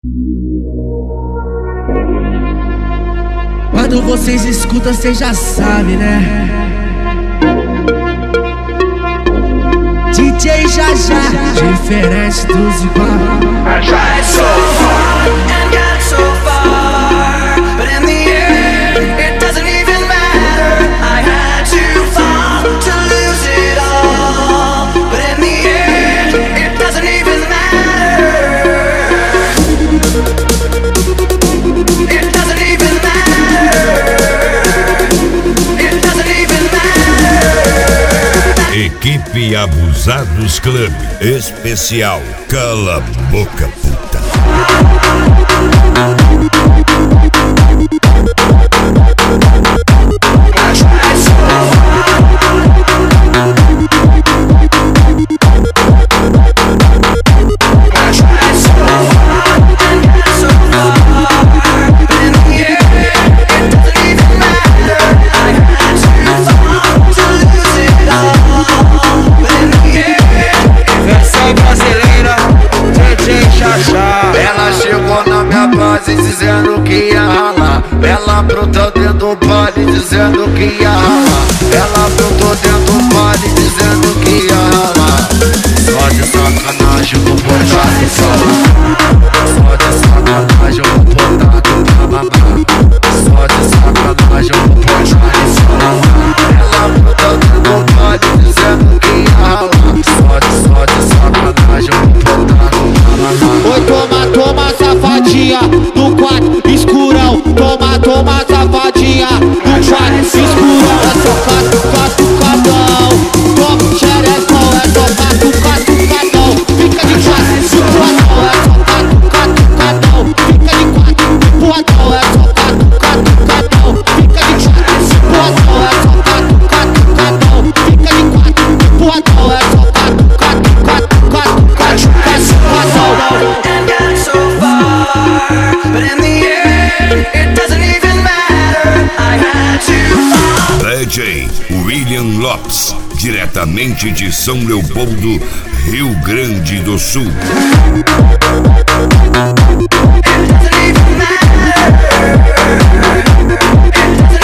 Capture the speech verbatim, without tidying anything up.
Quando vocês escutam, cês já sabem, né? D J Jajá, diferente dos igual. I tried so hard and got so far, but in the end, it doesn't even matter. I had to fall to lose it all, but in the end, it doesn't even matter. It doesn't even matter. It doesn't even matter. Equipe Abusados Club Especial Cala a Boca Puta. Ela chegou na minha base dizendo que ia ralar. Ela apontou dentro do baile dizendo que ia ralar. Ela apontou dentro do baile dizendo que ia ralar. Só de sacanagem eu vou botar no sol. Só de sacanagem eu vou botar no mamamá. Só de sacanagem eu vou botar no sol. Ela apontou dentro do baile dizendo que ia ralar. Só de, só de sacanagem eu vou botar no mamamá. Oi, toma, toma, safadinha, no quarto escurão. Toma, toma, safadinha, no quarto escurão. É só catu, catucadão. Toma, xerecão, é só catu, catucadão. Fica de quatro, cipuadão. É só catu, catucadão. Fica de quatro, cipuadão. É só catu, catucadão. Fica de quatro, cipuadão. É só catu, catucadão. Fica de quatro, cipuadão. É só catu, catu, catu, catu, catu, catucadão. And got so far, but in the end, it doesn't even matter. I had to fall. D J William Lopes, diretamente de São Leopoldo, Rio Grande do Sul. It doesn't even matter. It doesn't